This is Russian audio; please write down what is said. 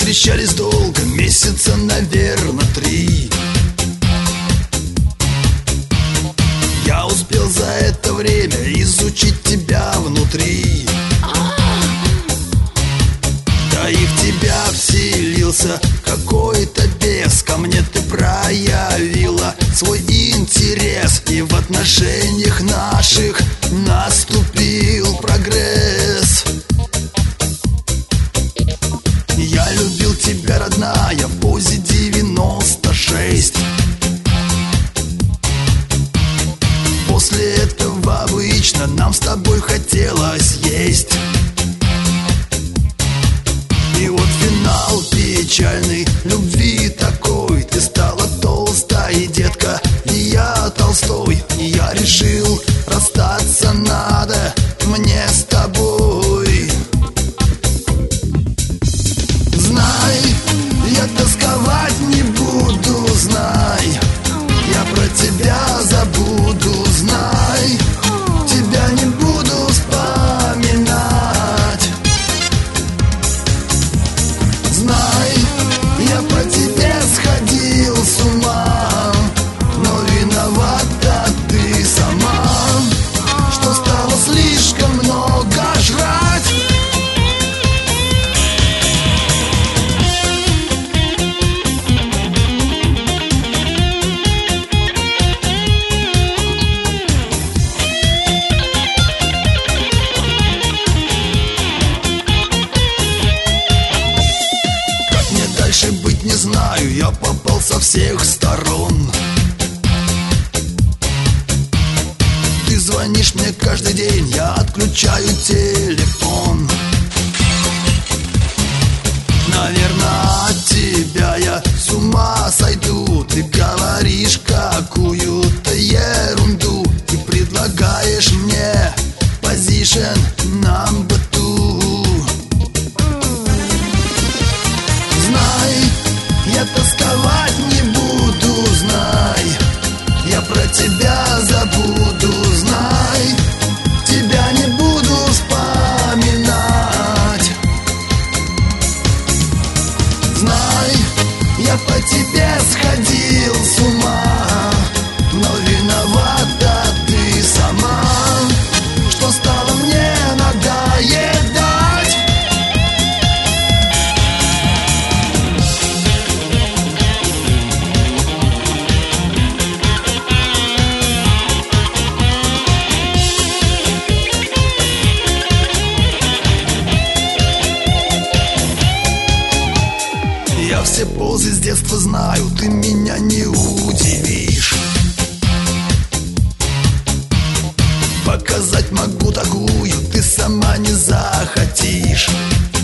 встречались долго, месяца, наверно, 3. Я успел за это время изучить тебя внутри. Да и в тебя вселился какой-то бес. Ко мне ты проявила свой интерес, и в отношениях наших наступил прогресс. Я любил тебя, родная, в позе 96. После этого обычно нам с тобой хотелось есть. И вот финал печальный любви такой. Ты стала толстой, детка, и я толстой. И я решил, расстаться надо мне с тобой. Знай, я тосковать не буду, знай, я про тебя забуду, знай, тебя не буду вспоминать. Знай, я по тебе сходил с ума, но виновата ты сама, что стало слишком много жрать. Дальше быть не знаю, я попал со всех сторон. Ты звонишь мне каждый день, я отключаю телефон. Наверное, от тебя я с ума сойду. Ты говоришь какую-то ерунду и предлагаешь мне позишн number 2. Я тосковать не буду, знай, я про тебя забуду, знай, тебя не буду вспоминать. Знай, я по тебе сходил с ума, но виновата ты сама, что стало мне надоедать. Я все позы с детства знаю, ты меня не удивишь. Показать могу такую, ты сама не захотишь.